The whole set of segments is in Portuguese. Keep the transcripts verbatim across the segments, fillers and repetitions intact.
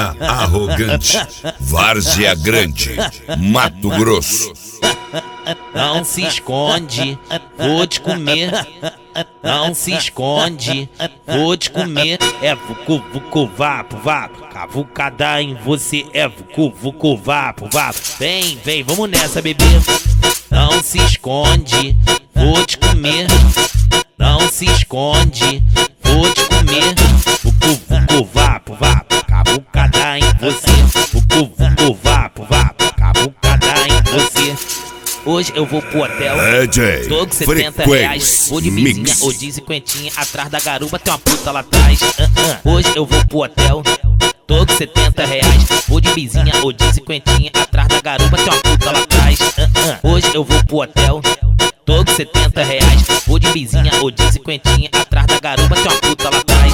Novinha arrogante, Várzea Grande, Mato Grosso. Não se esconde, vou te comer. Não se esconde, vou te comer. É vucu, vucu, vapo, vapo. Cavucada em você, é vucu, vucu, vapo, vapo. Vem, vem, vamos nessa, bebê. Não se esconde, vou te comer. Não se esconde, vou te comer. Vucu, vucu, vapo, vapo. Cavucada em você, vucu, vucu, vapo, vapo. Cavucada em você. Hoje eu vou pro hotel, tô com setenta reais. Vou de bizinha ou de cinquentinha. Atrás da garupa tem uma puta lá atrás. uh -uh. Hoje eu vou pro hotel, tô com setenta reais. Vou de bizinha ou de cinquentinha. Atrás da garupa tem uma puta lá atrás. uh -uh. Hoje eu vou pro hotel, tô com setenta reais. Vou de bizinha ou de cinquentinha. Atrás da garupa tem uma puta lá atrás.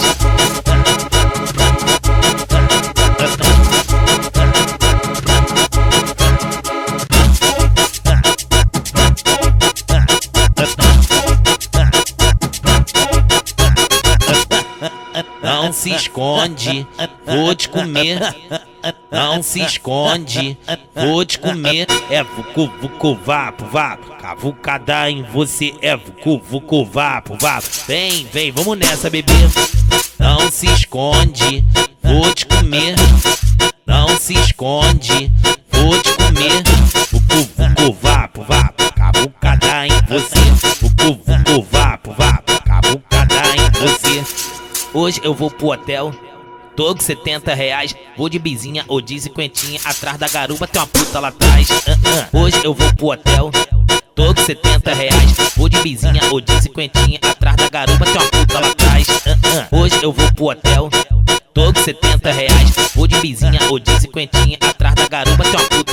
Não se esconde, vou te comer. Não se esconde, vou te comer. É vucu, vucu, vapo, vapo. Cavucada em você, é vucu, vucu, vapo, vapo. Vem, vem, vamos nessa, bebê. Não se esconde, vou te comer. Não se esconde, vou te comer. Vucu, vucu, vapo, vapo. Cavucada em você, vucu, vucu, vapo, vapo. Cavucada em você. Hoje eu vou pro hotel, tô com setenta reais. Vou de bizinha ou de cinquentinha. Atrás da garupa tem uma puta lá atrás. uh -uh. Hoje eu vou pro hotel, tô com setenta reais. Vou de bizinha ou de cinquentinha. Atrás da garupa tem uma puta lá atrás. uh -uh. Hoje eu vou pro hotel, tô com setenta reais. Vou de bizinha ou de cinquentinha. Atrás da garupa tem uma puta.